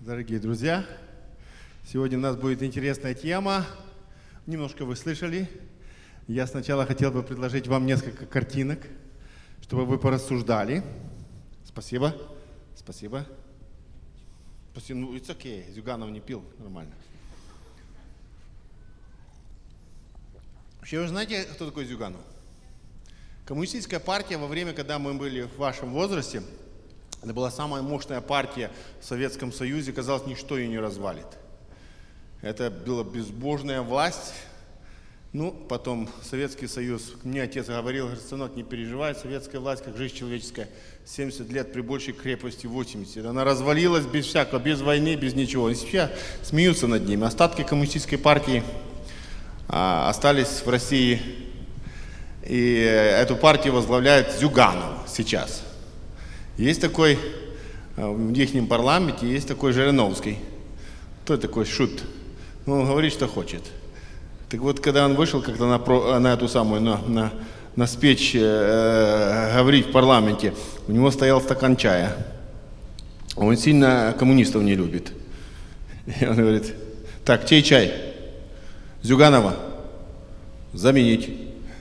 Дорогие друзья, сегодня у нас будет интересная тема. Немножко вы слышали. Я сначала хотел бы предложить вам несколько картинок, чтобы вы порассуждали. Спасибо. Спасибо. Ну, it's okay. Зюганов не пил. Нормально. Вообще, вы знаете, кто такой Зюганов? Коммунистическая партия во время, когда мы были в вашем возрасте, это была самая мощная партия в Советском Союзе. Казалось, ничто ее не развалит. Это была безбожная власть. Ну, потом Советский Союз. Мне отец говорил, сынок, не переживай, советская власть, как жизнь человеческая, 70 лет при большей крепости 80. Она развалилась без всякого, без войны, без ничего. И сейчас смеются над ними. Остатки коммунистической партии остались в России. И эту партию возглавляет Зюганов сейчас. Есть такой, в их парламенте, есть такой Жириновский. Кто такой шут? Ну, он говорит, что хочет. Так вот, когда он вышел как-то на эту самую, на спич говорить в парламенте, у него стоял стакан чая. Он сильно коммунистов не любит. И он говорит, так, чей чай? Зюганова заменить.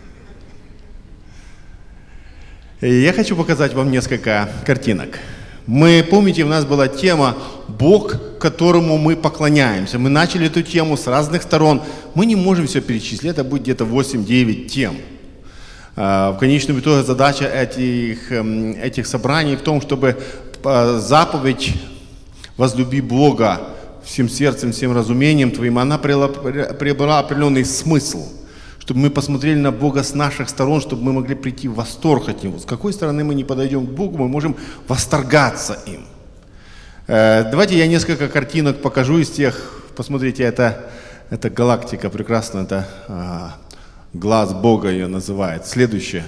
И я хочу показать вам несколько картинок. Мы, помните, у нас была тема «Бог, которому мы поклоняемся». Мы начали эту тему с разных сторон. Мы не можем все перечислить, это будет где-то 8-9 тем. В конечном итоге задача этих собраний в том, чтобы заповедь «Возлюби Бога всем сердцем, всем разумением твоим», она приобрела определенный смысл. Чтобы мы посмотрели на Бога с наших сторон, чтобы мы могли прийти в восторг от Него. С какой стороны мы не подойдем к Богу, мы можем восторгаться им. Давайте я несколько картинок покажу из тех. Посмотрите, это галактика прекрасная, это глаз Бога ее называют. Следующее.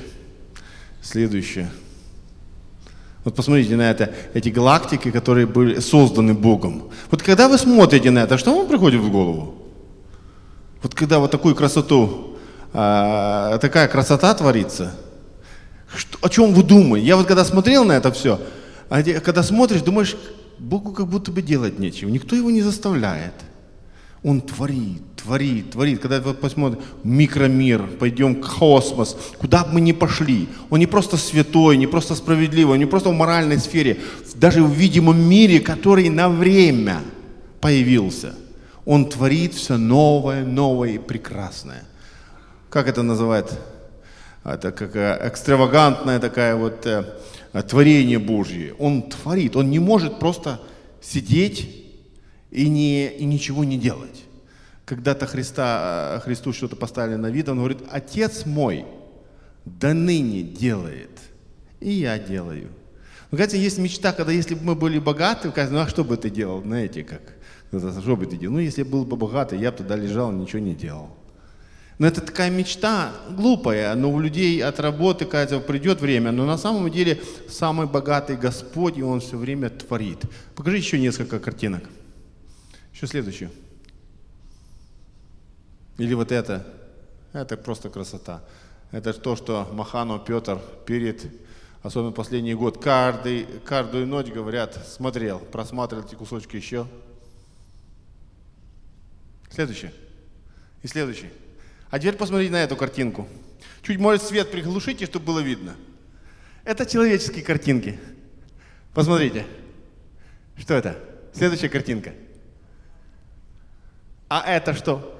Вот посмотрите на это, эти галактики, которые были созданы Богом. Вот когда вы смотрите на это, что вам приходит в голову? Вот когда вот такую красоту, такая красота творится, о чем вы думаете? Я вот когда смотрел на это все, когда смотришь, думаешь, Богу как будто бы делать нечего, никто его не заставляет. Он творит. Когда вы посмотрите микромир, пойдем в космос, куда бы мы ни пошли, он не просто святой, не просто справедливый, он не просто в моральной сфере, даже в видимом мире, который на время появился. Он творит все новое и прекрасное. Как это называют? Это как экстравагантное такое вот творение Божье. Он творит, он не может просто сидеть и ничего не делать. Когда-то Христу что-то поставили на вид, он говорит, Отец мой до ныне делает, и я делаю. Вы знаете, есть мечта, когда если бы мы были богаты, ну а что бы ты делал, знаете, как? Что бы ты делал? Ну, если я был бы богатый, я бы тогда лежал, ничего не делал. Но это такая мечта глупая, но у людей от работы, кажется, придет время, но на самом деле самый богатый Господь, и Он все время творит. Покажи еще несколько картинок. Еще следующую. Или вот это. Это просто красота. Это то, что Маханов Петр особенно последний год, каждую ночь, говорят, просматривал эти кусочки еще. Следующее. И следующее. А теперь посмотрите на эту картинку. Чуть, может, свет приглушите, чтобы было видно. Это человеческие картинки. Посмотрите. Что это? Следующая картинка. А это что?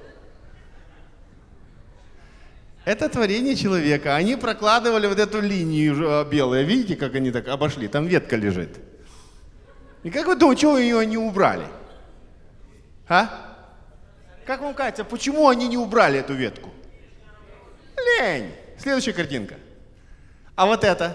Это творение человека. Они прокладывали вот эту линию белую. Видите, как они так обошли? Там ветка лежит. И как вы думаете, чего ее не убрали? А? Как вам кажется, почему они не убрали эту ветку? Лень. Следующая картинка. А вот это?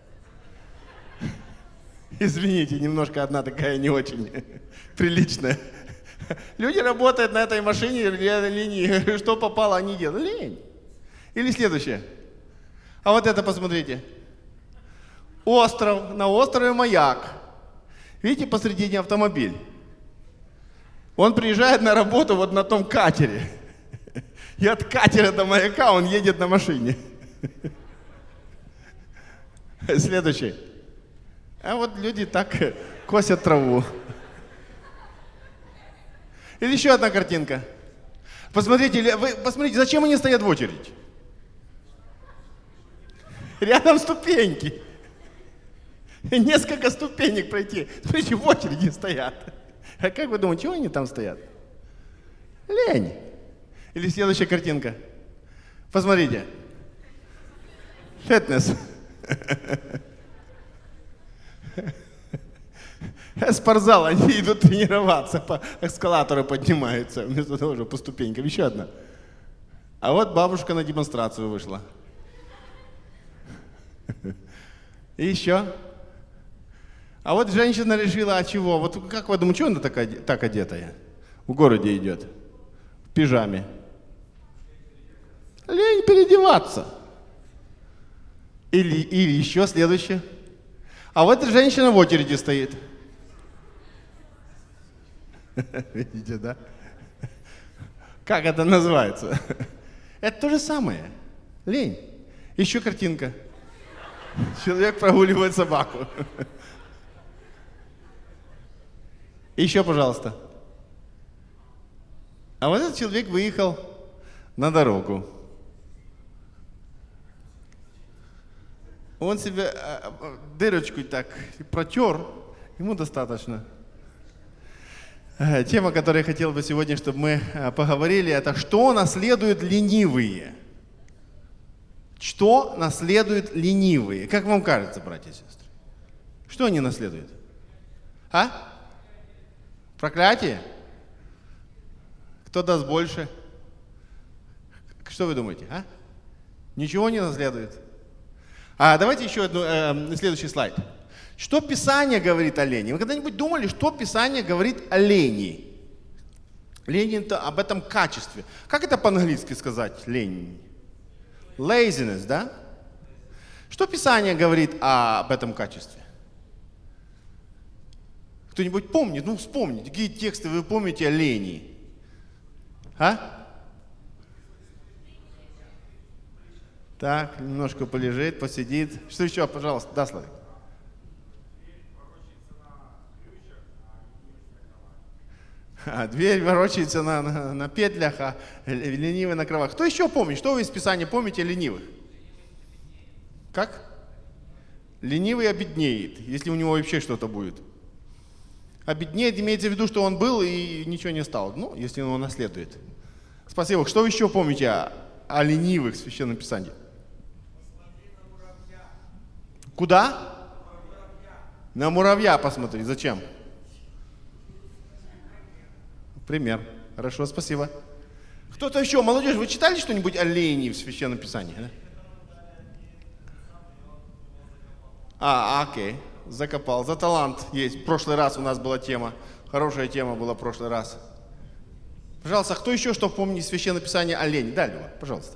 Извините, немножко одна такая не очень приличная. Люди работают на этой машине, линии, что попало, они делают. Лень. Или следующее. А вот это посмотрите. Остров, на острове Маяк. Видите, посредине автомобиль. Он приезжает на работу вот на том катере. И от катера до Маяка он едет на машине. Следующий. А вот люди так косят траву. Или еще одна картинка. Посмотрите, посмотрите, зачем они стоят в очередь? Рядом ступеньки. Несколько ступенек пройти. Смотрите, в очереди стоят. А как вы думаете, чего они там стоят? Лень. Или следующая картинка. Посмотрите. Фитнес. Спортзал, они идут тренироваться, по эскалатору поднимаются, вместо того, что по ступенькам. Еще одна. А вот бабушка на демонстрацию вышла. И еще. А вот женщина решила, а чего? Вот как вы думаете, чего она так одетая? В городе идет. В пижаме. Лень переодеваться. Или еще следующее. А вот женщина в очереди стоит. Видите, да? Как это называется? Это то же самое. Лень. Еще картинка. Человек прогуливает собаку. Еще, пожалуйста. А вот этот человек выехал на дорогу. Он себе дырочку так протер, ему достаточно. Тема, о которой я хотел бы сегодня, чтобы мы поговорили, это что наследуют ленивые. Что наследуют ленивые? Как вам кажется, братья и сестры? Что они наследуют? А? Проклятие? Кто даст больше? Что вы думаете? А? Ничего не наследует. Давайте еще следующий слайд. Что Писание говорит о лени? Вы когда-нибудь думали, что Писание говорит о лени? Лень — это об этом качестве. Как это по-английски сказать, лень? Laziness, да? Что Писание говорит об этом качестве? Кто-нибудь помнит? Ну, вспомните, какие тексты вы помните о лени? А? Так, немножко полежит, посидит. Что еще, пожалуйста? Да, Славик. Дверь ворочается на петлях, а ленивый на кровах. Кто еще помнит? Что вы из Писания помните о ленивых? Как? Ленивый обеднеет, если у него вообще что-то будет. Обеднеет, имеется в виду, что он был и ничего не стал. Ну, если он его наследует. Спасибо. Что вы еще помните о ленивых в Священном Писании? Куда? На муравья посмотри. Зачем? Пример. Хорошо, спасибо. Кто-то еще? Молодежь, вы читали что-нибудь о лени в Священном Писании? Окей. Закопал. За талант есть. В прошлый раз у нас была тема. Хорошая тема была в прошлый раз. Пожалуйста, кто еще что помнит из Священного Писания о лени? Да, Люба, пожалуйста.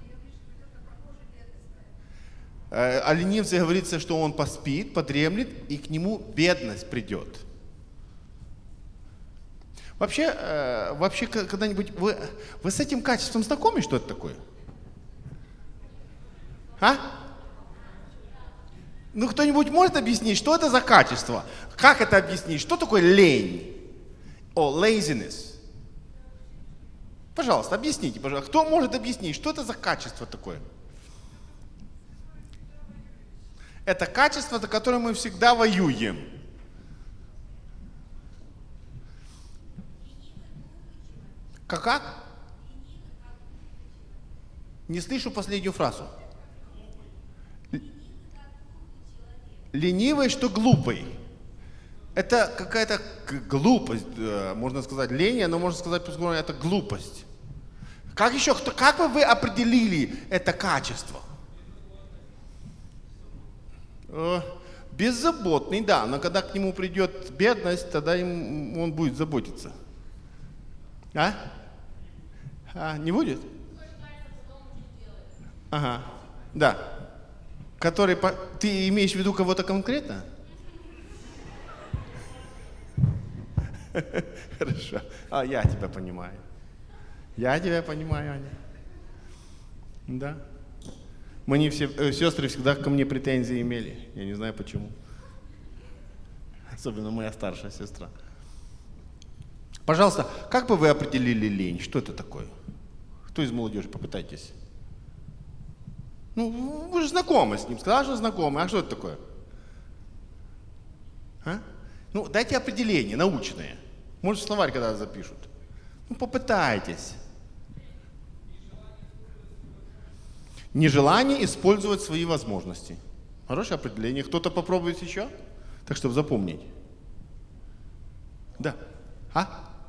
О ленивце говорится, что он поспит, подремлет, и к нему бедность придет. Вообще когда-нибудь вы с этим качеством знакомы, что это такое? А? Ну, кто-нибудь может объяснить, что это за качество? Как это объяснить? Что такое лень? Laziness. Пожалуйста, объясните, пожалуйста. Кто может объяснить, что это за качество такое? Это качество, за которое мы всегда воюем. Как? Не слышу последнюю фразу. Ленивый, что глупый. Это какая-то глупость, можно сказать, лень, но можно сказать, это глупость. Как бы вы определили это качество? Беззаботный, да, но когда к нему придет бедность, тогда он будет заботиться. Не будет? Ага, да. Который, ты имеешь в виду кого-то конкретно? Хорошо. Я тебя понимаю. Я тебя понимаю, Аня. Да. Мы не все, сестры всегда ко мне претензии имели. Я не знаю почему. Особенно моя старшая сестра. Пожалуйста, как бы вы определили лень? Что это такое? Кто из молодежи? Попытайтесь. Ну, вы же знакомы с ним. Сказал, что знакомы. А что это такое? А? Ну, дайте определение научное. Может, словарь когда запишут. Ну, попытайтесь. Нежелание использовать свои возможности. Хорошее определение. Кто-то попробует еще? Так, чтобы запомнить. Да. А?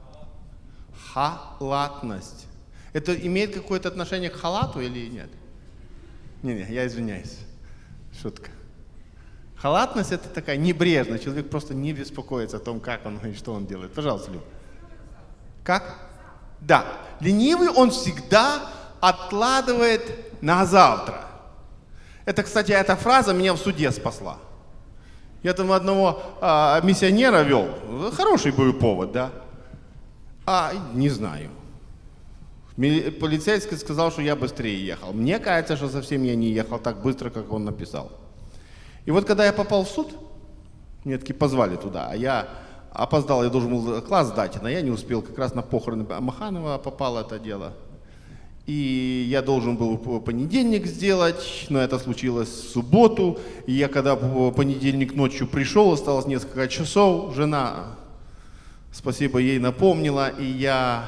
Халатность. Это имеет какое-то отношение к халату или нет? Не, я извиняюсь. Шутка. Халатность — это такая небрежность. Человек просто не беспокоится о том, как он и что он делает. Пожалуйста, Люб. Как? Да. Ленивый он всегда откладывает на завтра. Это, кстати, эта фраза меня в суде спасла. Я там одного миссионера вел. Хороший был повод, да? Не знаю. Полицейский сказал, что я быстрее ехал. Мне кажется, что совсем я не ехал так быстро, как он написал. И вот когда я попал в суд, меня таки позвали туда, а я опоздал, я должен был класс сдать, но я не успел, как раз на похороны Маханова попало это дело. И я должен был в понедельник сделать, но это случилось в субботу. И я когда в понедельник ночью пришел, осталось несколько часов, жена, спасибо ей, напомнила, и я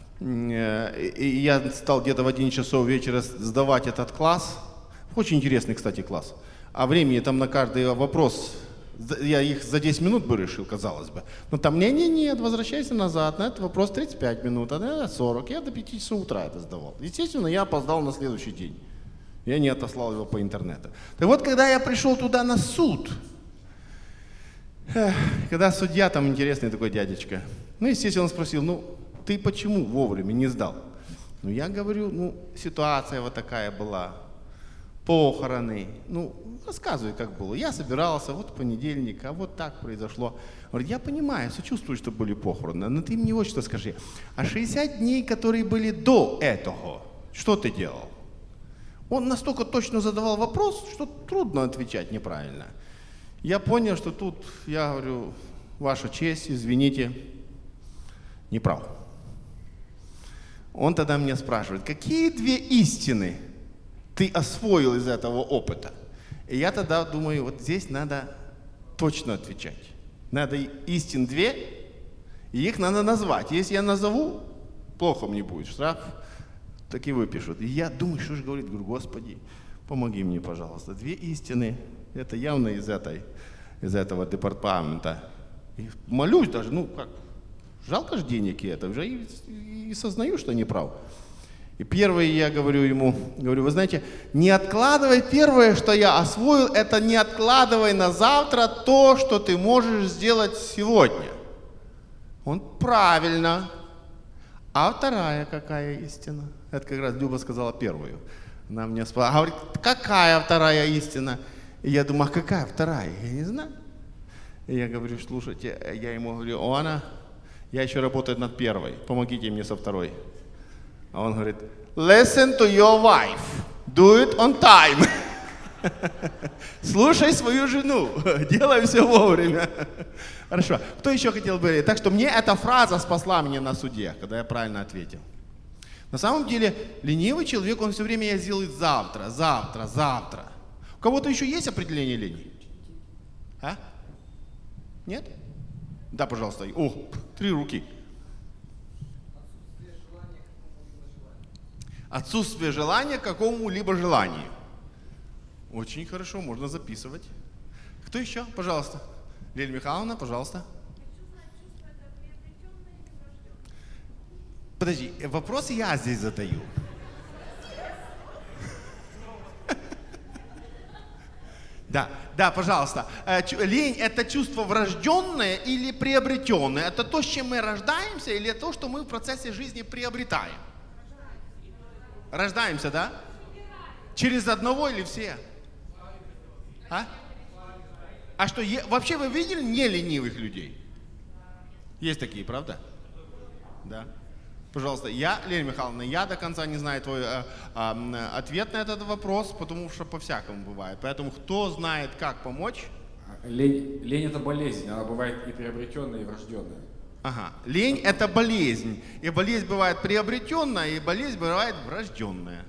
стал где-то в 11 часов вечера сдавать этот класс. Очень интересный, кстати, класс. А времени там на каждый вопрос, я их за 10 минут бы решил, казалось бы. Но там, нет, возвращайся назад, на этот вопрос 35 минут, а на этот 40. Я до 5 часов утра это сдавал. Естественно, я опоздал на следующий день. Я не отослал его по интернету. Так вот, когда я пришел туда на суд, когда судья, там интересный такой дядечка, естественно, он спросил, ты почему вовремя не сдал? Я говорю, ситуация вот такая была. Похороны. Рассказывай, как было. Я собирался, вот в понедельник, а вот так произошло. Говорит, я понимаю, сочувствую, что были похороны, но ты мне вот что скажи. А 60 дней, которые были до этого, что ты делал? Он настолько точно задавал вопрос, что трудно отвечать неправильно. Я понял, что тут, я говорю, ваша честь, извините, не прав. Он тогда меня спрашивает, какие две истины ты освоил из этого опыта? И я тогда думаю, вот здесь надо точно отвечать. Надо истин две, и их надо назвать. Если я назову, плохо мне будет, штраф таки выпишут. И я думаю, что же говорит, говорю, Господи, помоги мне, пожалуйста. Две истины, это явно из этого департамента. И молюсь даже, жалко же денег, и это уже и сознаю, что не прав. И первое я говорю ему, вы знаете, не откладывай, первое, что я освоил, это не откладывай на завтра то, что ты можешь сделать сегодня. Он правильно. А вторая какая истина? Это как раз Люба сказала первую. Она мне спрашивала, говорит, какая вторая истина? И я думаю, какая вторая? Я не знаю. И я говорю, слушайте, я ему говорю, я еще работаю над первой, помогите мне со второй. А он говорит, listen to your wife, do it on time. Слушай свою жену, делай все вовремя. Хорошо. Кто еще хотел бы? Так что мне эта фраза спасла меня на суде, когда я правильно ответил. На самом деле, ленивый человек, он все время делает завтра, завтра, завтра. У кого-то еще есть определение лени? А? Нет? Да, пожалуйста. 3 руки. Отсутствие желания к какому-либо желанию. Очень хорошо, можно записывать. Кто еще? Пожалуйста. Лилия Михайловна, пожалуйста. Подожди, вопрос я здесь задаю. Да, пожалуйста. Лень — это чувство врожденное или приобретенное? Это то, с чем мы рождаемся, или то, что мы в процессе жизни приобретаем? Рождаемся, да? Через одного или все? А что, вообще вы видели не ленивых людей? Есть такие, правда? Да. Пожалуйста, Лилия Михайловна, я до конца не знаю твой ответ на этот вопрос, потому что по-всякому бывает. Поэтому кто знает, как помочь? Лень это болезнь, она бывает и приобретенная, и врожденная. Ага. Лень – это болезнь. И болезнь бывает приобретенная, и болезнь бывает врожденная.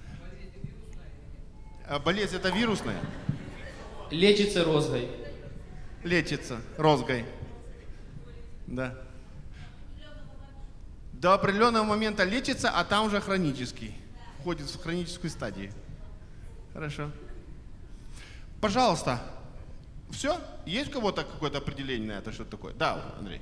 А болезнь – это вирусная? Лечится розгой. Лечится розгой. Да. До определенного момента лечится, а там уже хронический. Входит в хроническую стадию. Хорошо. Пожалуйста. Все? Есть у кого-то какое-то определение на это, что это такое? Да, Андрей.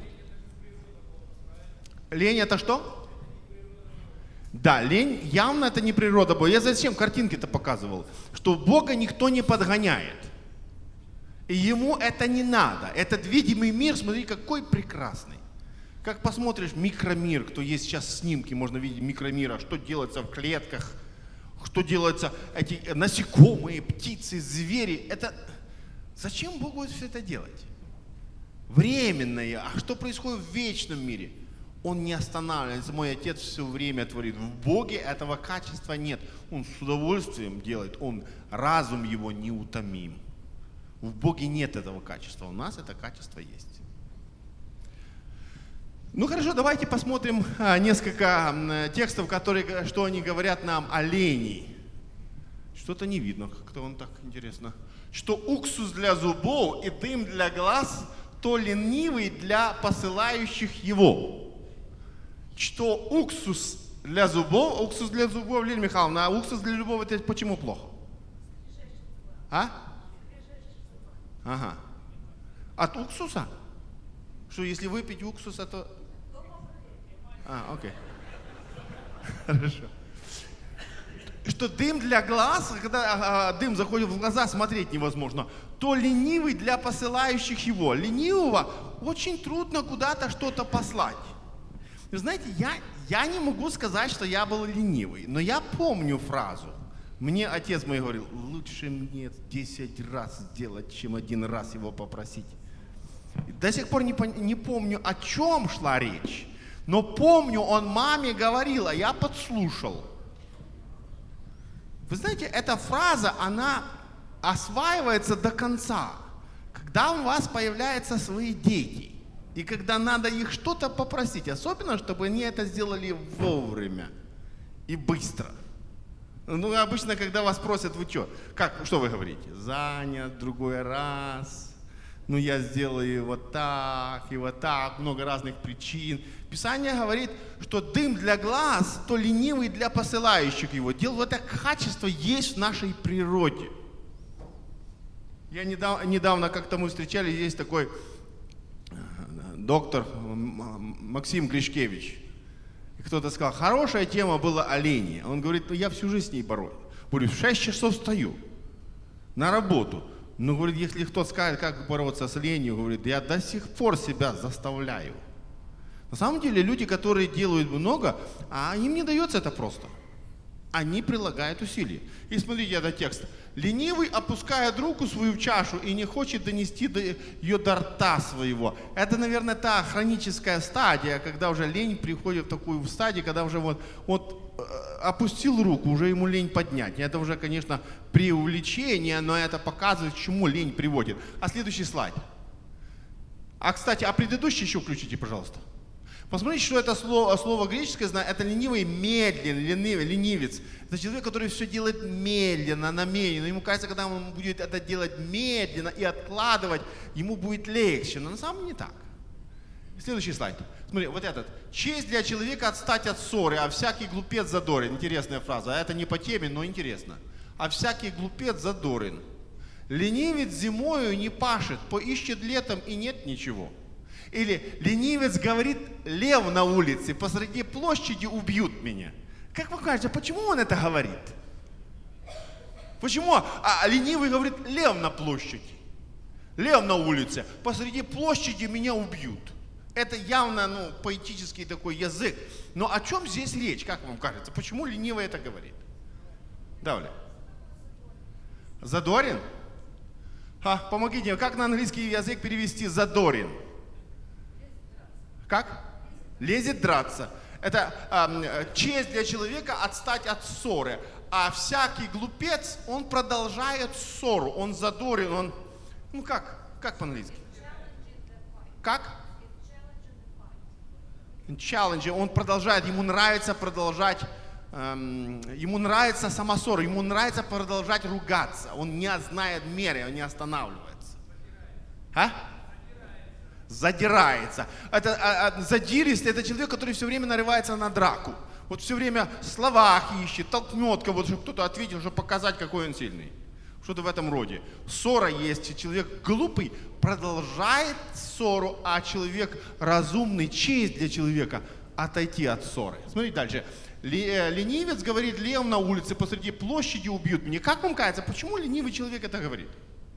Лень это что? Да, лень явно это не природа Бога. Я зачем картинки-то показывал? Что Бога никто не подгоняет. И ему это не надо. Этот видимый мир, смотри, какой прекрасный. Как посмотришь микромир, кто есть сейчас снимки, можно видеть микромира, что делается в клетках, что делается, эти насекомые, птицы, звери. Это зачем Богу все это делать? Временное. А что происходит в вечном мире? Он не останавливается. Мой Отец все время творит. В Боге этого качества нет. Он с удовольствием делает. Разум его неутомим. В Боге нет этого качества. У нас это качество есть. Ну хорошо, давайте посмотрим несколько текстов, что они говорят нам о лени. Что-то не видно, как-то он так интересно. Что уксус для зубов и дым для глаз, то ленивый для посылающих его. Что уксус для зубов, Лилия Михайловна, а уксус для зубов это почему плохо? А? Ага. От уксуса? Что если выпить уксуса, то... окей. Хорошо. Что дым для глаз, когда дым заходит в глаза, смотреть невозможно, то ленивый для посылающих его. Ленивого очень трудно куда-то что-то послать. Вы знаете, я не могу сказать, что я был ленивый, но я помню фразу. Мне отец мой говорил, лучше мне 10 раз сделать, чем 1 раз его попросить. До сих пор не помню, о чем шла речь, но помню, он маме говорил, а я подслушал. Вы знаете, эта фраза, она осваивается до конца, когда у вас появляются свои дети, и когда надо их что-то попросить, особенно, чтобы они это сделали вовремя и быстро. Ну, обычно, когда вас просят, вы что вы говорите? Занят, другой раз, ну, я сделаю вот так, и вот так, много разных причин. Писание говорит, что дым для глаз, то ленивый для посылающих его. Дело, вот это качество есть в нашей природе. Я недавно как-то мы встречались, есть такой доктор Максим Гришкевич. И кто-то сказал, хорошая тема была о лени. Он говорит, я всю жизнь с ней борюсь. Говорю, в 6 часов встаю на работу. Ну, говорит, если кто-то скажет, как бороться с ленью, говорит, я до сих пор себя заставляю. На самом деле люди, которые делают много, а им не дается это просто. Они прилагают усилия. И смотрите этот текст. Ленивый опускает руку свою в чашу и не хочет донести ее до рта своего. Это, наверное, та хроническая стадия, когда уже лень приходит в такую стадию, когда уже опустил руку, уже ему лень поднять. Это уже, конечно, преувеличение, но это показывает, к чему лень приводит. А следующий слайд. Кстати, предыдущий еще включите, пожалуйста. Посмотрите, что это слово греческое, это ленивый, медленный, ленивец. Это человек, который все делает медленно, намеренно. Ему кажется, когда он будет это делать медленно и откладывать, ему будет легче. Но на самом деле не так. Следующий слайд. Смотри, вот этот. Честь для человека отстать от ссоры, а всякий глупец задорен. Интересная фраза. Это не по теме, но интересно. А всякий глупец задорен. Ленивец зимою не пашет, поищет летом и нет ничего. Или ленивец говорит, лев на улице, посреди площади убьют меня. Как вы кажете, почему он это говорит? Почему? Ленивый говорит, лев на площади, лев на улице, посреди площади меня убьют. Это явно поэтический такой язык. Но о чем здесь речь, как вам кажется? Почему ленивый это говорит? Далее. Задорен? Помогите, как на английский язык перевести задорен? Как? Лезет драться. Это честь для человека отстать от ссоры. А всякий глупец, он продолжает ссору. Он задорен, как по-английски? Как? challenge, он продолжает, ему нравится продолжать, ему нравится сама ссора, ему нравится продолжать ругаться. Он не знает меры, он не останавливается. А? Задирается. Задиристый — это человек, который все время нарывается на драку. Вот все время в словах ищет, толкнет кого-то, чтобы кто-то ответил, чтобы показать, какой он сильный. Что-то в этом роде. Ссора есть. Человек глупый продолжает ссору, а человек разумный, честь для человека отойти от ссоры. Смотрите дальше. Ленивец говорит левым на улице посреди площади убьют меня. Как вам кажется, почему ленивый человек это говорит?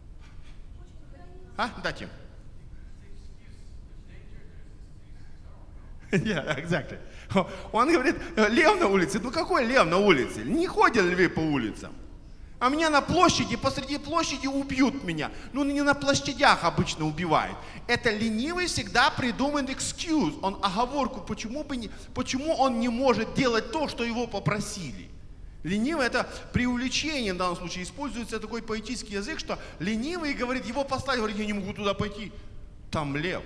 А? Да, Тим. Yeah, exactly. Он говорит, лев на улице. Ну какой лев на улице? Не ходят львы по улицам. А меня на площади, посреди площади убьют меня. Ну не на площадях обычно убивают. Это ленивый всегда придумает excuse, он оговорку, почему он не может делать то, что его попросили. Ленивый — это преувеличение в данном случае. Используется такой поэтический язык, что ленивый говорит, его послать, говорит, я не могу туда пойти. Там лев.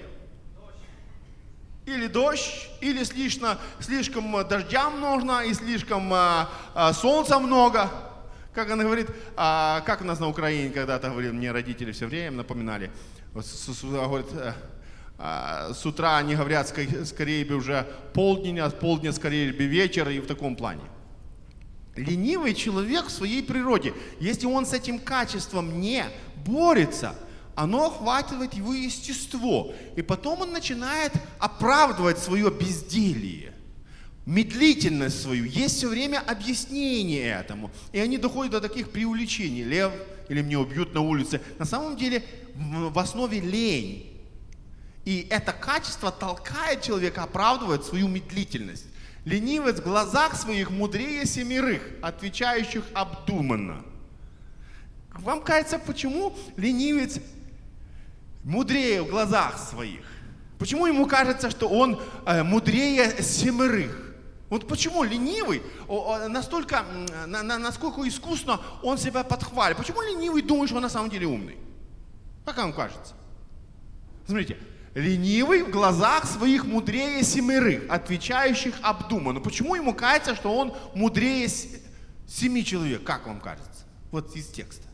Или дождь, или слишком дождя много, и слишком солнца много. Как она говорит, как у нас на Украине когда-то говорили, мне родители все время напоминали, говорит, с утра они говорят, скорее бы уже полдень, а с полдня скорее бы вечер, и в таком плане. Ленивый человек в своей природе, если он с этим качеством не борется, оно охватывает его естество. И потом он начинает оправдывать свое безделье, медлительность свою. Есть все время объяснение этому. И они доходят до таких преувеличений. Лев или меня убьют на улице. На самом деле в основе лень. И это качество толкает человека, оправдывает свою медлительность. Ленивец в глазах своих мудрее семерых, отвечающих обдуманно. Вам кажется, почему ленивец мудрее в глазах своих? Почему ему кажется, что он мудрее семерых? Вот почему ленивый настолько, насколько искусно он себя подхвалит? Почему ленивый думает, что он на самом деле умный? Как вам кажется? Смотрите, ленивый в глазах своих мудрее семерых, отвечающих обдуманно. Почему ему кажется, что он мудрее 7 человек? Как вам кажется? Вот из текста.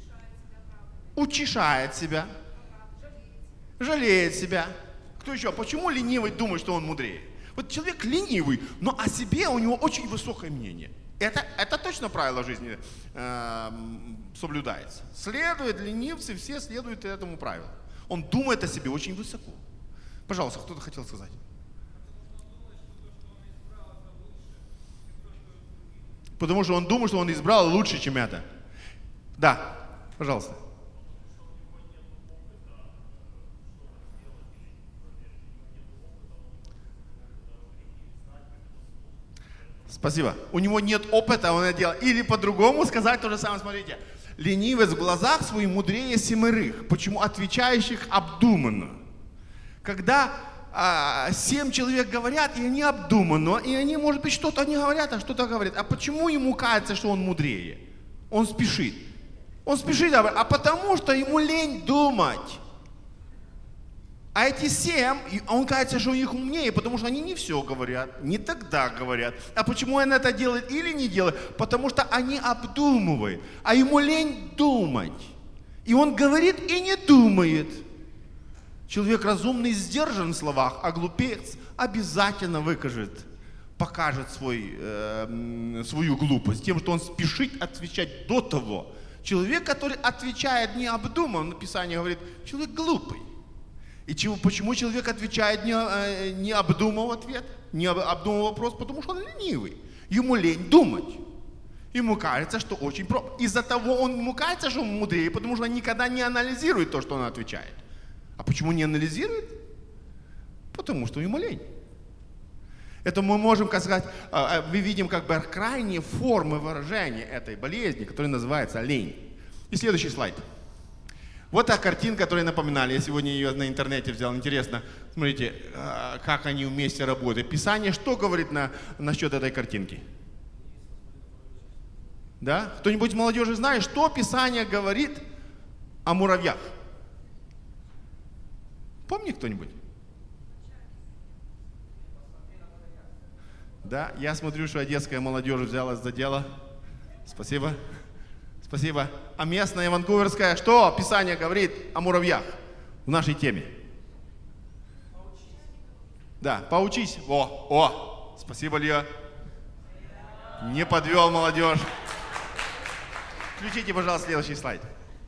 Утешает себя. Жалеет себя. Кто еще? Почему ленивый думает, что он мудрее? Вот человек ленивый, но о себе у него очень высокое мнение. Это точно правило жизни соблюдается. Следуют ленивцы, все следуют этому правилу. Он думает о себе очень высоко. Пожалуйста, кто-то хотел сказать. Потому что он думает, что он избрал лучше, чем это. Да, пожалуйста. Спасибо. У него нет опыта, он это делает. Или по-другому сказать то же самое, смотрите. Ленивец в глазах своих мудрее семерых. Почему? Отвечающих обдуманно. Когда 7 человек говорят, и они обдуманно, и они, может быть, что-то не говорят, а что-то говорят. А почему ему кажется, что он мудрее? Он спешит. Он спешит, а потому что ему лень думать. А эти 7, он кажется, что у них умнее, потому что они не все говорят, не тогда говорят. А почему он это делает или не делает? Потому что они обдумывают, а ему лень думать. И он говорит и не думает. Человек разумный сдержан в словах, а глупец обязательно покажет свою глупость тем, что он спешит отвечать до того. Человек, который отвечает необдуманно, Писание говорит, человек глупый. И почему человек отвечает не обдумав ответ, не обдумав вопрос? Потому что он ленивый. Ему лень думать. Ему кажется, что очень просто. Из-за того ему кажется, что он мудрее, потому что он никогда не анализирует то, что он отвечает. А почему не анализирует? Потому что ему лень. Это мы можем сказать, мы видим как бы крайние формы выражения этой болезни, которая называется лень. И следующий слайд. Вот та картинка, которую напоминали. Я сегодня ее на интернете взял. Интересно, смотрите, как они вместе работают. Писание что говорит насчет этой картинки? Да? Кто-нибудь из молодежи знает, что Писание говорит о муравьях? Помни кто-нибудь? Да, я смотрю, что одесская молодежь взялась за дело. Спасибо. Спасибо. А местная ванкуверская, что Писание говорит о муравьях в нашей теме? Да, поучись. О, спасибо, Лия. Не подвел молодежь. Включите, пожалуйста, следующий слайд.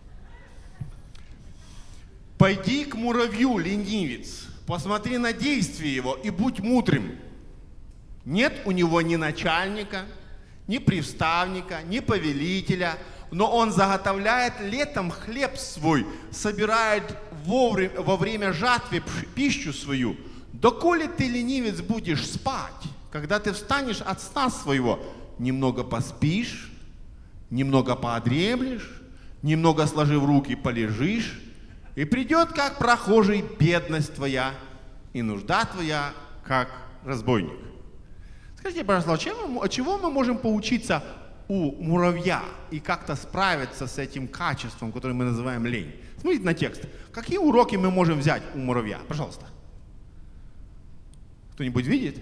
Пойди к муравью, ленивец, посмотри на действие его и будь мудрым. Нет у него ни начальника, ни приставника, ни повелителя, но он заготовляет летом хлеб свой, собирает во время жатвы пищу свою. Доколе ты, ленивец, будешь спать, когда ты встанешь от сна своего, немного поспишь, немного поодремлешь, немного сложив руки полежишь, и придет, как прохожий, бедность твоя, и нужда твоя, как разбойник. Скажите, пожалуйста, чего мы можем поучиться у муравья и как-то справиться с этим качеством, которое мы называем лень? Смотрите на текст. Какие уроки мы можем взять у муравья? Пожалуйста. Кто-нибудь видит?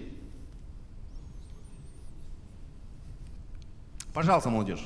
Пожалуйста, молодежь.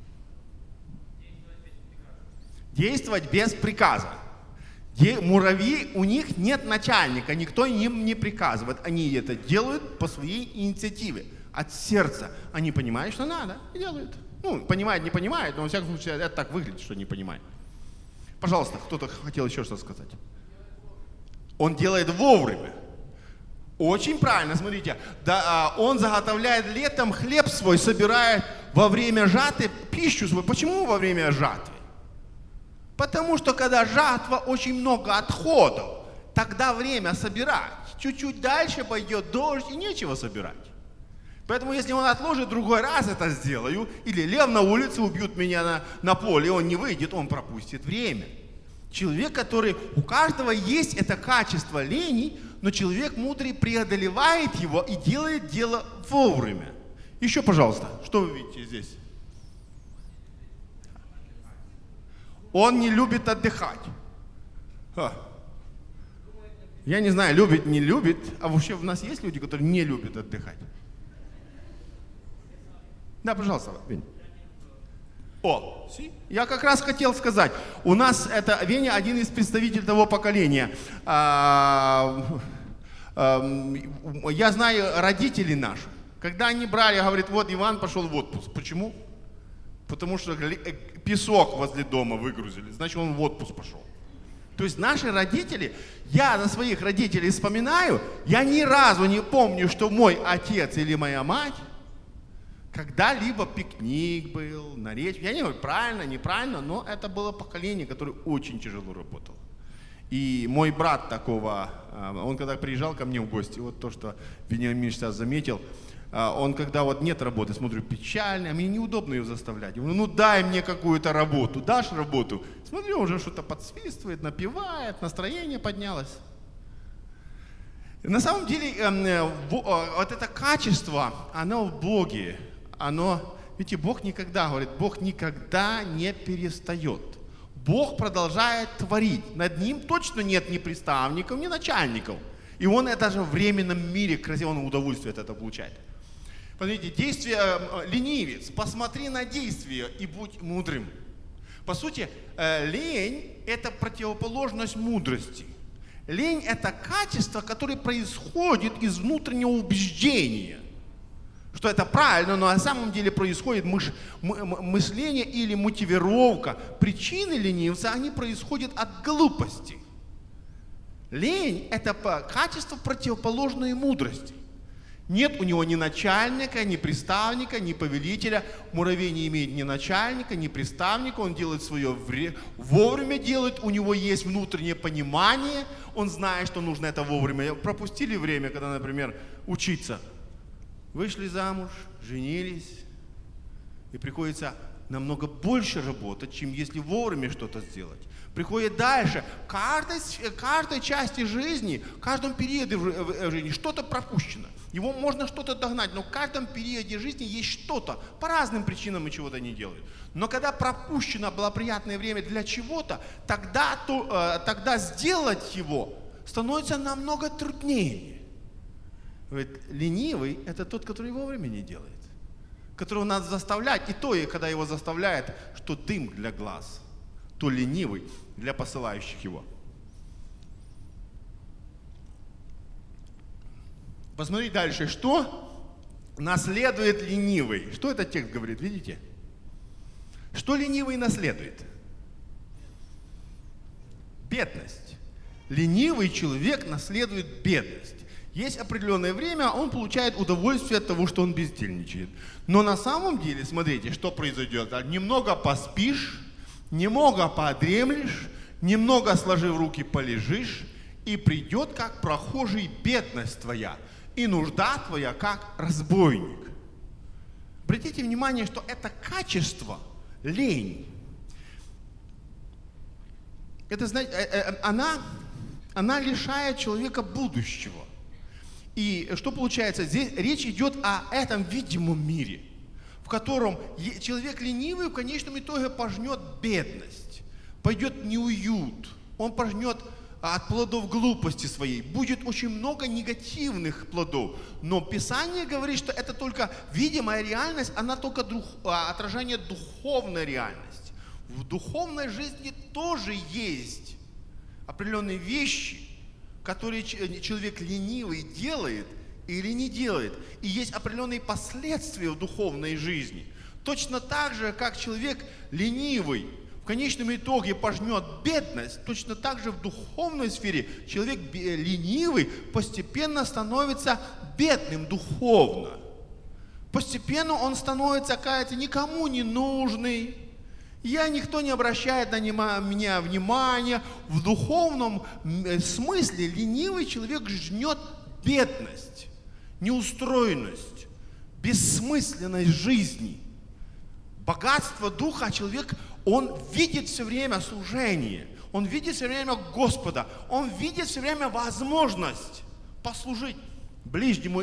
Действовать без приказа. Муравьи, у них нет начальника, никто им не приказывает. Они это делают по своей инициативе, от сердца. Они понимают, что надо, и делают. Ну, понимают, не понимают, но во всяком случае это так выглядит, что не понимает. Пожалуйста, кто-то хотел еще что-то сказать. Он делает вовремя. Очень правильно, смотрите. Да, он заготовляет летом хлеб свой, собирает во время жатвы пищу свою. Почему во время жатвы? Потому что когда жатва, очень много отходов, тогда время собирать. Чуть-чуть дальше пойдет дождь и нечего собирать. Поэтому если он отложит, другой раз это сделаю, или лев на улице убьют меня на поле, он не выйдет, он пропустит время. Человек, который, у каждого есть это качество лени, но человек мудрый преодолевает его и делает дело вовремя. Еще, пожалуйста, что вы видите здесь? Он не любит отдыхать. Я не знаю, любит, не любит. А вообще у нас есть люди, которые не любят отдыхать? Да, пожалуйста, Вень. Я как раз хотел сказать. У нас это Веня один из представителей того поколения. Я знаю родителей наших. Когда они брали, говорят, вот Иван пошел в отпуск. Почему? Потому что песок возле дома выгрузили, значит, он в отпуск пошел. То есть наши родители, я на своих родителей вспоминаю, я ни разу не помню, что мой отец или моя мать когда-либо пикник был, на речке. Я не говорю, правильно, неправильно, но это было поколение, которое очень тяжело работало. И мой брат такого, он когда приезжал ко мне в гости, вот то, что Вениамин сейчас заметил, он когда вот нет работы, смотрю, печальный, а мне неудобно ее заставлять. Я говорю, ну дай мне какую-то работу, дашь работу? Смотрю, уже что-то подсвистывает, напевает, настроение поднялось. На самом деле, вот это качество, оно в Боге, видите, Бог никогда, говорит, Бог никогда не перестает. Бог продолжает творить. Над ним точно нет ни приставников, ни начальников. И он это же в временном мире красиво, он удовольствие от этого получает. Смотрите, действие ленивец, посмотри на действие и будь мудрым. По сути, лень – это противоположность мудрости. Лень – это качество, которое происходит из внутреннего убеждения, что это правильно, но на самом деле происходит мышление или мотивировка. Причины ленивца, они происходят от глупости. Лень – это качество, противоположное мудрости. Нет у него ни начальника, ни приставника, ни повелителя. Муравей не имеет ни начальника, ни приставника. Он делает свое вовремя делает. У него есть внутреннее понимание. Он знает, что нужно это вовремя. Пропустили время, когда, например, учиться. Вышли замуж, женились. И приходится намного больше работать, чем если вовремя что-то сделать. Приходит дальше. Каждой части жизни, в каждом периоде в жизни что-то пропущено. Его можно что-то догнать, но в каждом периоде жизни есть что-то. По разным причинам мы чего-то не делаем. Но когда пропущено благоприятное время для чего-то, тогда сделать его становится намного труднее. Говорит, ленивый – это тот, который вовремя не делает. Которого надо заставлять, и то, и когда его заставляет, что дым для глаз, то ленивый для посылающих его. Посмотри дальше, что наследует ленивый. Что этот текст говорит, видите? Что ленивый наследует? Бедность. Ленивый человек наследует бедность. Есть определенное время, он получает удовольствие от того, что он бездельничает. Но на самом деле, смотрите, что произойдет. Немного поспишь, немного подремлешь, немного сложив руки полежишь, и придет, как прохожий, бедность твоя, и нужда твоя, как разбойник. Обратите внимание, что это качество, лень, это, знаете, она лишает человека будущего. И что получается? Здесь речь идет о этом видимом мире, в котором человек ленивый в конечном итоге пожнет бедность, пойдет неуют, он пожнет от плодов глупости своей. Будет очень много негативных плодов. Но Писание говорит, что это только видимая реальность, она только отражение духовной реальности. В духовной жизни тоже есть определенные вещи, которые человек ленивый делает или не делает. И есть определенные последствия в духовной жизни. Точно так же, как человек ленивый в конечном итоге пожнет бедность, точно так же в духовной сфере человек ленивый постепенно становится бедным духовно. Постепенно он становится, кажется, никому не нужный. Никто не обращает на меня внимания. В духовном смысле ленивый человек жнет бедность, неустроенность, бессмысленность жизни. Богатство духа, а человек, он видит все время служение, он видит все время Господа, он видит все время возможность послужить ближнему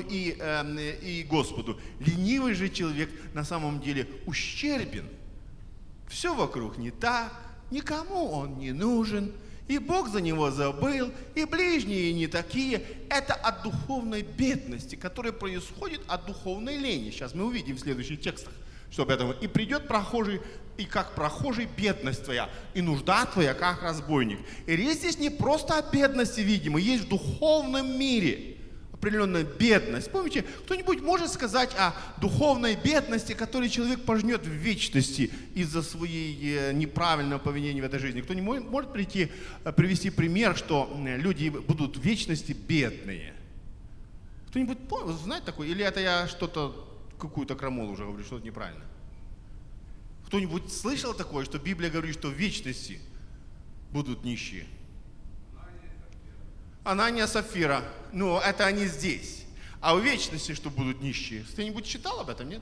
и Господу. Ленивый же человек на самом деле ущербен. Все вокруг не так, никому он не нужен, и Бог за него забыл, и ближние не такие. Это от духовной бедности, которая происходит от духовной лени. Сейчас мы увидим в следующих текстах, что об этом. И придет прохожий, и как прохожий бедность твоя, и нужда твоя, как разбойник. И речь здесь не просто о бедности, видимо, есть в духовном мире определенная бедность. Помните, кто-нибудь может сказать о духовной бедности, которую человек пожнет в вечности из-за своей неправильного поведения в этой жизни? Кто-нибудь может привести пример, что люди будут в вечности бедные? Кто-нибудь знает такое? Или это я какую-то крамолу уже говорю, что-то неправильно? Кто-нибудь слышал такое, что Библия говорит, что в вечности будут нищие? Анания, Сапфира. Ну, это они здесь. А в вечности, что будут нищие. Кто-нибудь читал об этом, нет?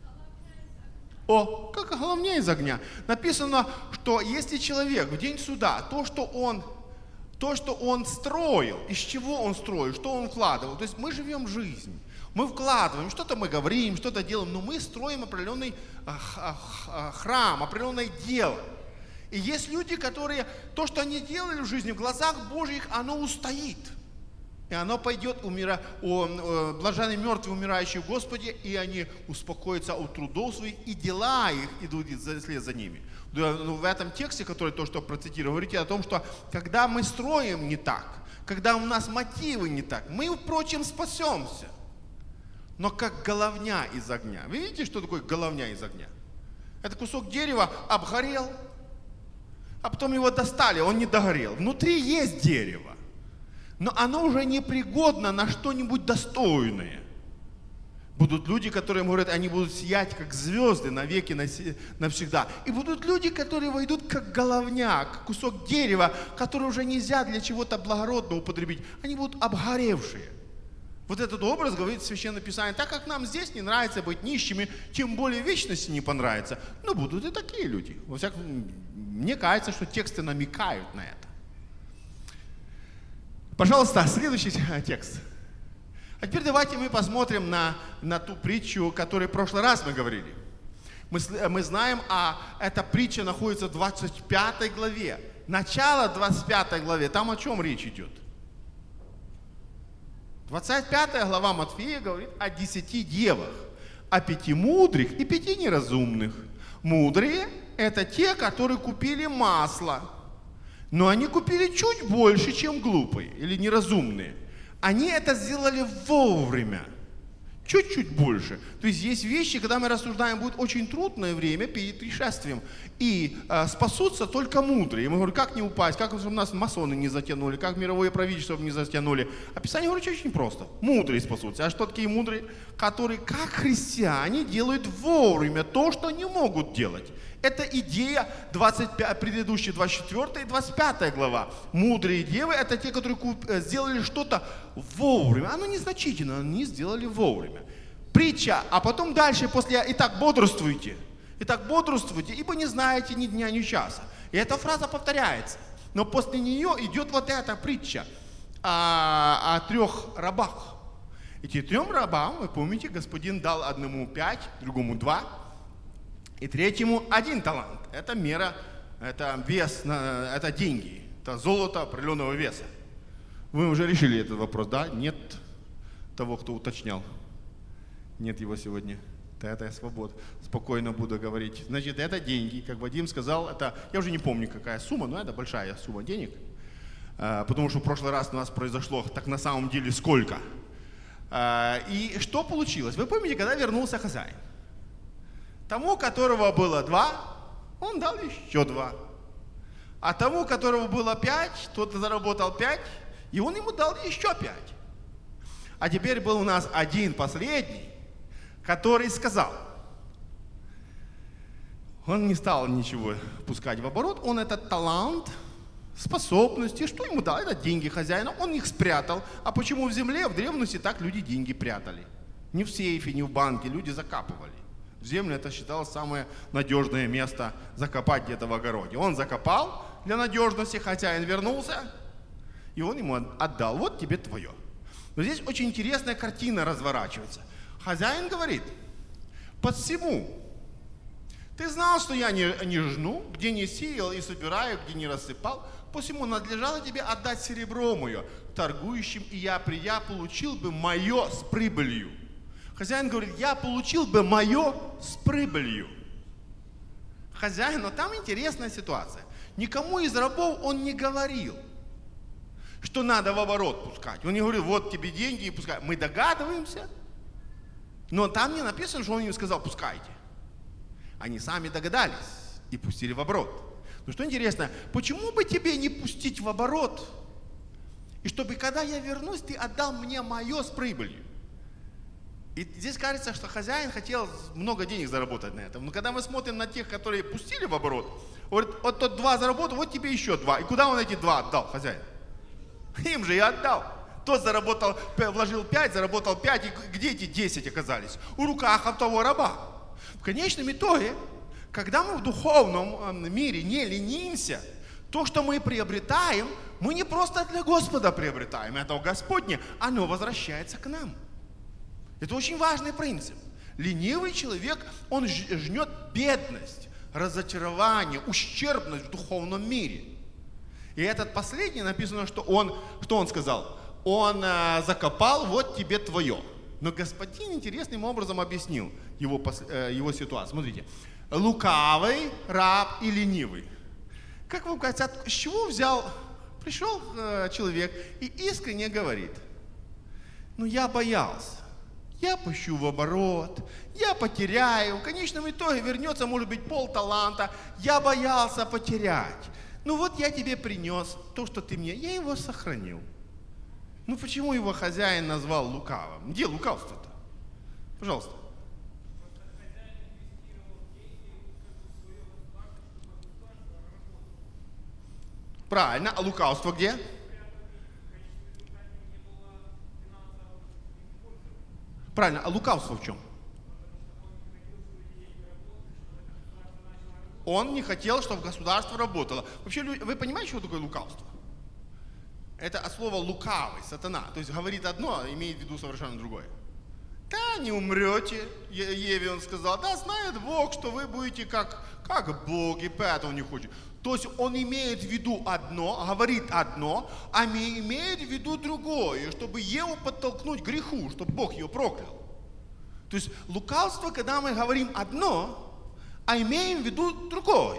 О, как головня из огня. Написано, что если человек в день суда, то, что он строил, из чего он строил, что он вкладывал. То есть мы живем жизнь. Мы вкладываем, что-то мы говорим, что-то делаем, но мы строим определенный храм, определенное дело. И есть люди, которые, то, что они делали в жизни, в глазах Божьих, оно устоит. И оно пойдет, блаженные мертвые, умирающие в Господе, и они успокоятся от трудов своих, и дела их идут вслед за ними. В этом тексте, который то, что процитировал, говорите о том, что когда мы строим не так, когда у нас мотивы не так, мы, впрочем, спасемся. Но как головня из огня. Вы видите, что такое головня из огня? Это кусок дерева обгорел, а потом его достали, он не догорел. Внутри есть дерево, но оно уже не пригодно на что-нибудь достойное. Будут люди, которые говорят, они будут сиять, как звезды, навеки, навсегда. И будут люди, которые войдут, как головня, как кусок дерева, который уже нельзя для чего-то благородного употребить. Они будут обгоревшие. Вот этот образ говорит Священное Писание. Так как нам здесь не нравится быть нищими, тем более в вечности не понравится. Но будут и такие люди. Во всяком, мне кажется, что тексты намекают на это. Пожалуйста, следующий текст. А теперь давайте мы посмотрим на ту притчу, о которой в прошлый раз мы говорили. Мы знаем, эта притча находится в 25 главе. Начало 25 главе. Там о чем речь идет? 25 глава Матфея говорит о 10 девах, о 5 мудрых и 5 неразумных. Мудрые – это те, которые купили масло, но они купили чуть больше, чем глупые или неразумные. Они это сделали вовремя, чуть-чуть больше. То есть есть вещи, когда мы рассуждаем, будет очень трудное время перед пришествием. И спасутся только мудрые. И мы говорим, как не упасть, как чтобы нас масоны не затянули, как мировое правительство не затянули. А Писание говорит очень просто. Мудрые спасутся. А что такие мудрые? Которые, как христиане, делают вовремя то, что не могут делать. Это идея 25, предыдущей 24 и 25 глава. Мудрые девы – это те, которые сделали что-то вовремя. Оно незначительно, они сделали вовремя. Притча, а потом дальше, после «Итак, бодрствуйте». «Итак, бодрствуйте, ибо не знаете ни дня, ни часа». И эта фраза повторяется. Но после нее идет вот эта притча о 3 рабах. Эти 3 рабам, вы помните, господин дал одному 5, другому 2. И третьему 1 талант. Это мера, это вес, это деньги, это золото определенного веса. Вы уже решили этот вопрос, да? Нет того, кто уточнял. Нет его сегодня. Это я спокойно буду говорить. Значит, это деньги, как Вадим сказал, это, я уже не помню какая сумма, но это большая сумма денег. Потому что в прошлый раз у нас произошло, так на самом деле сколько. И что получилось? Вы помните, когда вернулся хозяин? Тому, которого было 2, он дал еще 2. А тому, которого было 5, тот заработал 5, и он ему дал еще 5. А теперь был у нас один последний, который сказал, он не стал ничего пускать в оборот, он этот талант, способности, что ему дал, это деньги хозяина, он их спрятал. А почему в земле, в древности так люди деньги прятали? Не в сейфе, не в банке, люди закапывали. В землю это считалось самое надежное место закопать где-то в огороде. Он закопал для надежности, хозяин вернулся, и он ему отдал. Вот тебе твое. Но здесь очень интересная картина разворачивается. Хозяин говорит, посему, ты знал, что я не жну, где не сеял и собираю, где не рассыпал, посему надлежало тебе отдать серебро мое торгующим, и я, придя, получил бы мое с прибылью. Хозяин говорит, я получил бы мое с прибылью. Хозяин, но там интересная ситуация. Никому из рабов он не говорил, что надо в оборот пускать. Он не говорил, вот тебе деньги и пускай. Мы догадываемся, но там не написано, что он им сказал, пускайте. Они сами догадались и пустили в оборот. Но что интересно, почему бы тебе не пустить в оборот, и чтобы, когда я вернусь, ты отдал мне мое с прибылью? И здесь кажется, что хозяин хотел много денег заработать на этом. Но когда мы смотрим на тех, которые пустили в оборот, говорит, вот тот 2 заработал, вот тебе еще 2. И куда он эти 2 отдал, хозяин? Им же и отдал. Тот заработал, вложил 5, заработал 5, и где эти 10 оказались? В руках от того раба. В конечном итоге, когда мы в духовном мире не ленимся, то, что мы приобретаем, мы не просто для Господа приобретаем, это Господне, оно возвращается к нам. Это очень важный принцип. Ленивый человек, он жнет бедность, разочарование, ущербность в духовном мире. И этот последний написано, что он сказал? Он закопал, вот тебе твое. Но Господин интересным образом объяснил его ситуацию. Смотрите, лукавый, раб и ленивый. Как вы кажется, с чего пришел человек и искренне говорит, ну я боялся. Я пущу в оборот, я потеряю, в конечном итоге вернется, может быть, полталанта. Я боялся потерять. Ну вот я тебе принес то, что ты мне, я его сохранил. Ну почему его хозяин назвал лукавым? Где лукавство-то? Пожалуйста. Правильно, а лукавство где? Правильно, а лукавство в чем? Он не хотел, чтобы государство работало. Вообще, вы понимаете, что такое лукавство? Это от слова лукавый, сатана. То есть говорит одно, а имеет в виду совершенно другое. Да, не умрете. Еве он сказал, да, знает Бог, что вы будете как боги, поэтому не хочет. То есть он имеет в виду одно, говорит одно, а имеет в виду другое, чтобы Еву подтолкнуть к греху, чтобы Бог ее проклял. То есть лукавство, когда мы говорим одно, а имеем в виду другое.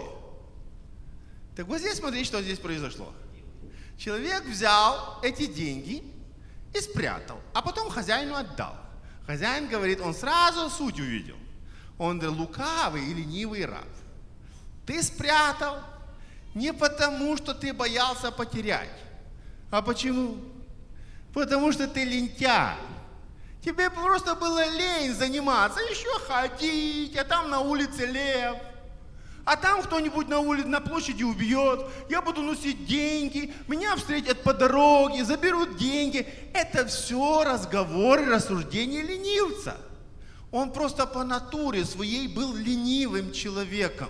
Так вот здесь смотрите, что здесь произошло. Человек взял эти деньги и спрятал, а потом хозяину отдал. Хозяин говорит, он сразу суть увидел. Он говорит, лукавый и ленивый раб. Ты спрятал не потому, что ты боялся потерять. А почему? Потому что ты лентяй. Тебе просто было лень заниматься, еще ходить, а там на улице лев. А там кто-нибудь на улице, на площади убьет. Я буду носить деньги, меня встретят по дороге, заберут деньги. Это все разговоры, рассуждения ленивца. Он просто по натуре своей был ленивым человеком.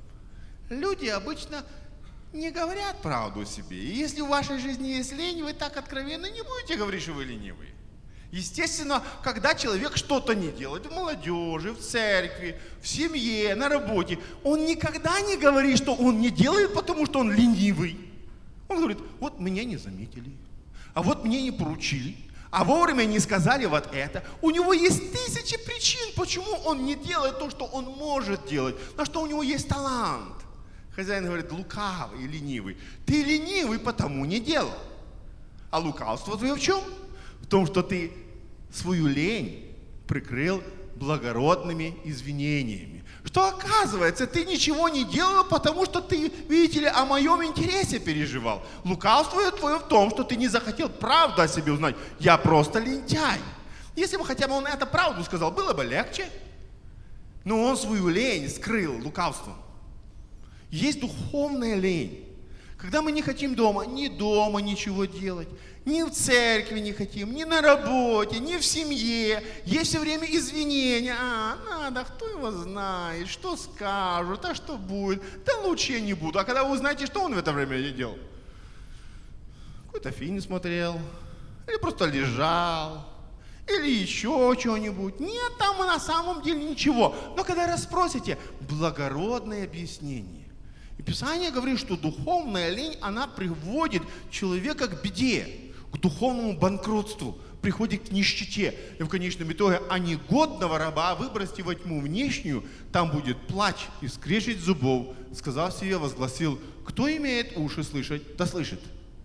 Люди обычно не говорят правду о себе. И если в вашей жизни есть лень, вы так откровенно не будете говорить, что вы ленивые. Естественно, когда человек что-то не делает, в молодежи, в церкви, в семье, на работе, он никогда не говорит, что он не делает, потому что он ленивый. Он говорит, вот меня не заметили, а вот мне не поручили, а вовремя не сказали вот это. У него есть тысячи причин, почему он не делает то, что он может делать, на что у него есть талант. Хозяин говорит, лукавый и ленивый. Ты ленивый, потому не делал. А лукавство твое в чем? В том, что ты свою лень прикрыл благородными извинениями. Что оказывается, ты ничего не делал, потому что ты, видите ли, о моем интересе переживал. Лукавство твое в том, что ты не захотел правду о себе узнать. Я просто лентяй. Если бы хотя бы он это правду сказал, было бы легче. Но он свою лень скрыл лукавством. Есть духовная лень. Когда мы не хотим дома ничего делать, ни в церкви не хотим, ни на работе, ни в семье. Есть все время извинения. Надо, кто его знает, что скажут, а что будет. Да лучше я не буду. А когда вы узнаете, что он в это время делал? Какой-то фильм смотрел, или просто лежал, или еще что-нибудь. Нет, там на самом деле ничего. Но когда расспросите, благородное объяснение. И Писание говорит, что духовная лень, она приводит человека к беде, к духовному банкротству, приходит к нищете. И в конечном итоге, а негодного раба выбросьте во тьму внешнюю, там будет плач и скрежет зубов. Сказав себе, возгласил, кто имеет уши слышать, да слышит.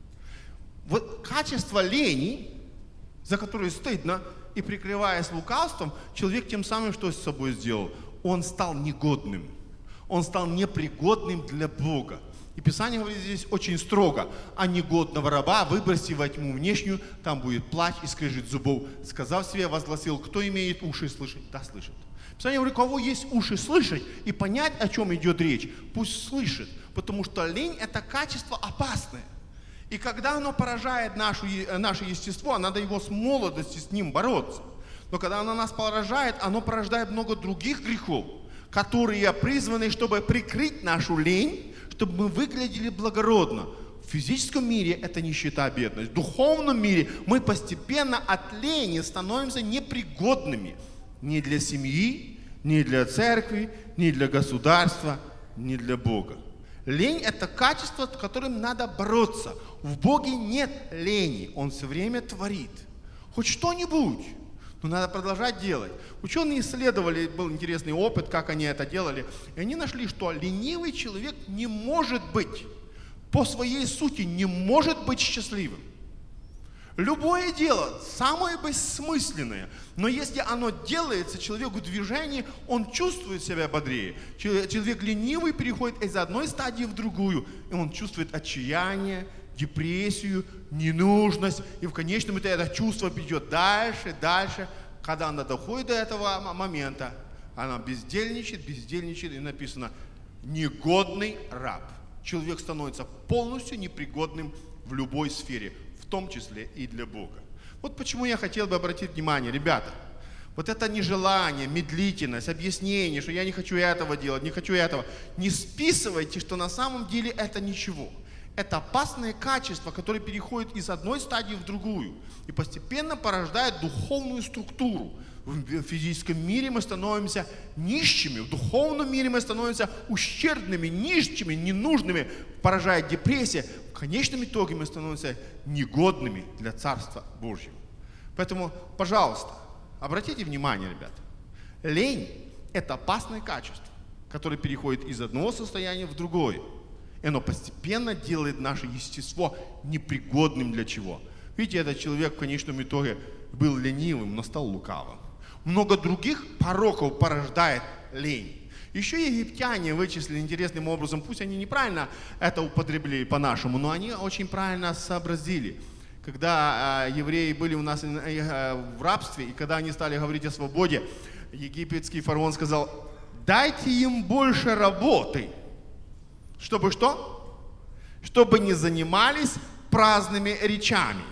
Вот качество лени, за которое стыдно, и прикрываясь лукавством, человек тем самым что с собой сделал? Он стал негодным. Он стал непригодным для Бога. И Писание говорит здесь очень строго. А негодного раба выброси во тьму внешнюю, там будет плач и скрежет зубов. Сказав себе, возгласил, кто имеет уши слышать, да слышит. Писание говорит, у кого есть уши слышать и понять, о чем идет речь, пусть слышит. Потому что лень – это качество опасное. И когда оно поражает наше естество, надо его с молодости с ним бороться. Но когда оно нас поражает, оно порождает много других грехов, которые призваны, чтобы прикрыть нашу лень, чтобы мы выглядели благородно. В физическом мире это нищета, бедность. В духовном мире мы постепенно от лени становимся непригодными ни для семьи, ни для церкви, ни для государства, ни для Бога. Лень – это качество, с которым надо бороться. В Боге нет лени, Он все время творит. Хоть что-нибудь. Но надо продолжать делать. Ученые исследовали, был интересный опыт, как они это делали. И они нашли, что ленивый человек не может быть, по своей сути, не может быть счастливым. Любое дело, самое бессмысленное, но если оно делается человеку в движении, он чувствует себя бодрее. Человек ленивый переходит из одной стадии в другую, и он чувствует отчаяние, депрессию, ненужность, и в конечном итоге это чувство идет дальше, дальше. Когда она доходит до этого момента, она бездельничает, и написано «негодный раб». Человек становится полностью непригодным в любой сфере, в том числе и для Бога. Вот почему я хотел бы обратить внимание, ребята, вот это нежелание, медлительность, объяснение, что я не хочу этого делать, не хочу этого, не списывайте, что на самом деле это ничего. Это опасное качество, которое переходит из одной стадии в другую и постепенно порождает духовную структуру. В физическом мире мы становимся нищими, в духовном мире мы становимся ущербными, нищими, ненужными, поражает депрессия. В конечном итоге мы становимся негодными для Царства Божьего. Поэтому, пожалуйста, обратите внимание, ребята, лень – это опасное качество, которое переходит из одного состояния в другое. И оно постепенно делает наше естество непригодным для чего. Видите, этот человек в конечном итоге был ленивым, но стал лукавым. Много других пороков порождает лень. Еще египтяне вычислили интересным образом, пусть они неправильно это употребили по-нашему, но они очень правильно сообразили. Когда евреи были у нас в рабстве, и когда они стали говорить о свободе, египетский фараон сказал: дайте им больше работы. Чтобы что? Чтобы не занимались праздными речами.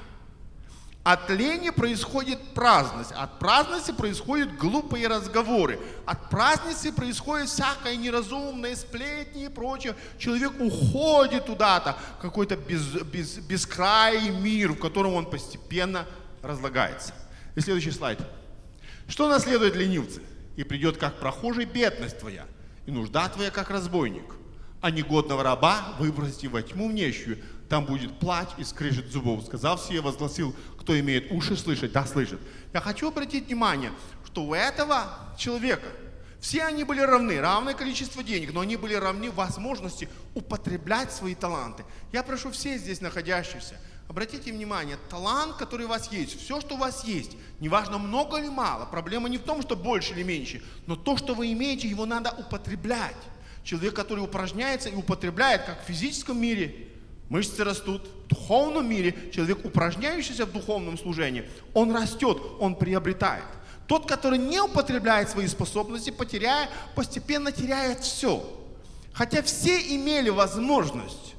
От лени происходит праздность, от праздности происходят глупые разговоры, от праздности происходит всякое неразумное, сплетни и прочее. Человек уходит куда-то, какой-то бескрайний мир, в котором он постепенно разлагается. И следующий слайд. Что наследует ленивцы? И придет как прохожий бедность твоя, и нужда твоя как разбойник. А негодного раба выбросьте во тьму внешнюю, там будет плач и скрежет зубов. Сказав сие, возгласил: кто имеет уши слышать, да слышит. Я хочу обратить внимание, что у этого человека все они были равны, равное количество денег, но они были равны в возможности употреблять свои таланты. Я прошу всех здесь находящихся, обратите внимание, талант, который у вас есть, все, что у вас есть, неважно много или мало, проблема не в том, что больше или меньше, но то, что вы имеете, его надо употреблять. Человек, который упражняется и употребляет, как в физическом мире, мышцы растут, в духовном мире человек, упражняющийся в духовном служении, он растет, он приобретает. Тот, который не употребляет свои способности, постепенно теряет все. Хотя все имели возможность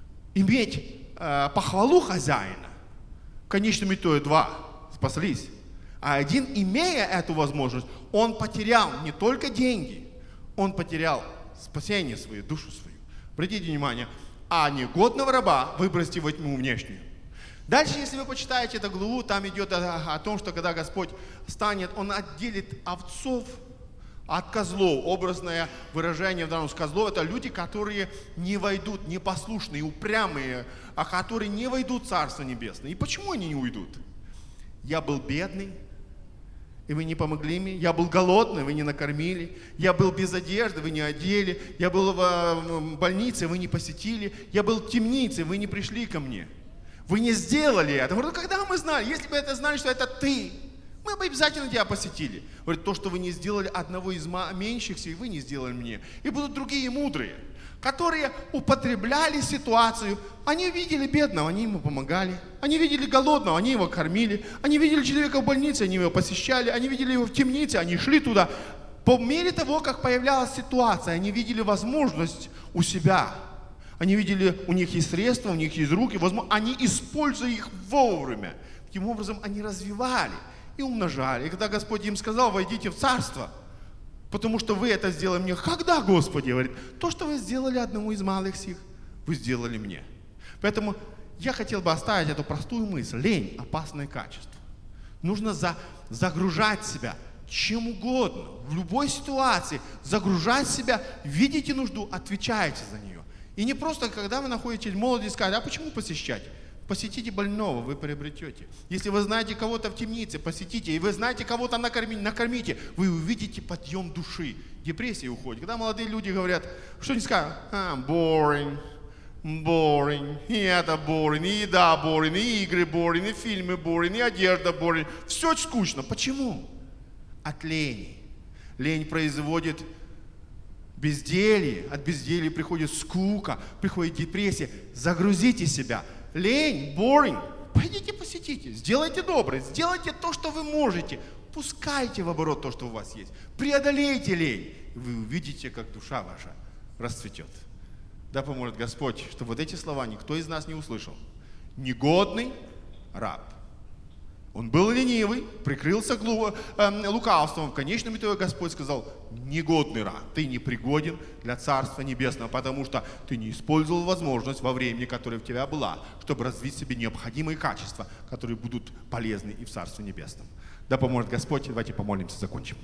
иметь похвалу хозяина, в конечном итоге два спаслись. А один, имея эту возможность, он потерял не только деньги, он потерял спасение свое, душу свою. Обратите внимание, а негодного раба выбросьте во тьму внешнюю. Дальше, если вы почитаете эту главу, там идет о том, что когда Господь станет, Он отделит овцов от козлов. Образное выражение в данном случае козлов — это люди, которые не войдут, непослушные, упрямые, а которые не войдут в Царство Небесное. И почему они не уйдут? Я был бедный, и вы не помогли мне. Я был голодный, вы не накормили. Я был без одежды, вы не одели. Я был в больнице, вы не посетили. Я был в темнице, вы не пришли ко мне. Вы не сделали это. Говорю, когда мы знали? Если бы это знали, что это ты, мы бы обязательно тебя посетили. Говорит, то, что вы не сделали одного из меньшихся, и вы не сделали мне. И будут другие мудрые, которые употребляли ситуацию. Они видели бедного, они ему помогали. Они видели голодного, они его кормили. Они видели человека в больнице, они его посещали. Они видели его в темнице, они шли туда. По мере того, как появлялась ситуация, они видели возможность у себя. Они видели, у них есть средства, у них есть руки, они используя их вовремя. Таким образом, они развивали и умножали. И когда Господь им сказал: войдите в царство, потому что вы это сделали мне. Когда, Господи? Говорит, то, что вы сделали одному из малых сих, вы сделали мне. Поэтому я хотел бы оставить эту простую мысль. Лень – опасное качество. Нужно загружать себя чем угодно, в любой ситуации, загружать себя, видите нужду, отвечайте за нее. И не просто, когда вы находитесь в молодости, сказать: а почему посещать? Посетите больного, вы приобретете. Если вы знаете кого-то в темнице, посетите. И вы знаете кого-то накормите. Вы увидите подъем души. Депрессия уходит. Когда молодые люди говорят, что они скажут? Boring, и это boring, и еда boring, и игры boring, и фильмы boring, и одежда boring. Все скучно. Почему? От лени. Лень производит безделье. От безделья приходит скука, приходит депрессия. Загрузите себя. Лень, boring. Пойдите посетите, сделайте доброе, сделайте то, что вы можете. Пускайте в оборот то, что у вас есть. Преодолейте лень. Вы увидите, как душа ваша расцветет. Да поможет Господь, чтобы вот эти слова никто из нас не услышал. Негодный раб. Он был ленивый, прикрылся лукавством. В конечном итоге Господь сказал: негодный раб, ты не пригоден для Царства Небесного, потому что ты не использовал возможность во времени, которая у тебя была, чтобы развить в себе необходимые качества, которые будут полезны и в Царстве Небесном. Да поможет Господь. Давайте помолимся, закончим.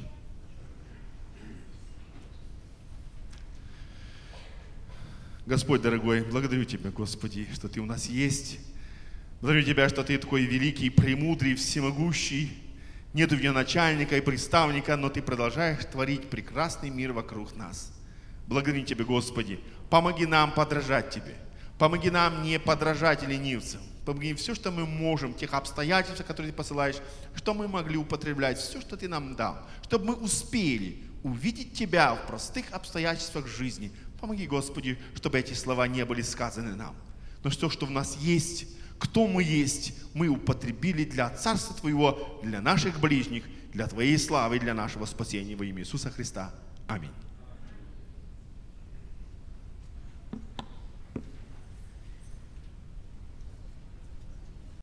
Господь дорогой, благодарю Тебя, Господи, что Ты у нас есть. Благодарю Тебя, что Ты такой великий, премудрый, всемогущий. Нету в нем начальника и приставника, но Ты продолжаешь творить прекрасный мир вокруг нас. Благодарю Тебя, Господи. Помоги нам подражать Тебе. Помоги нам не подражать ленивцам. Помоги все, что мы можем, тех обстоятельств, которые Ты посылаешь, что мы могли употреблять, все, что Ты нам дал, чтобы мы успели увидеть Тебя в простых обстоятельствах жизни. Помоги, Господи, чтобы эти слова не были сказаны нам. Но все, что в нас есть, кто мы есть, мы употребили для Царства Твоего, для наших ближних, для Твоей славы, для нашего спасения во имя Иисуса Христа. Аминь.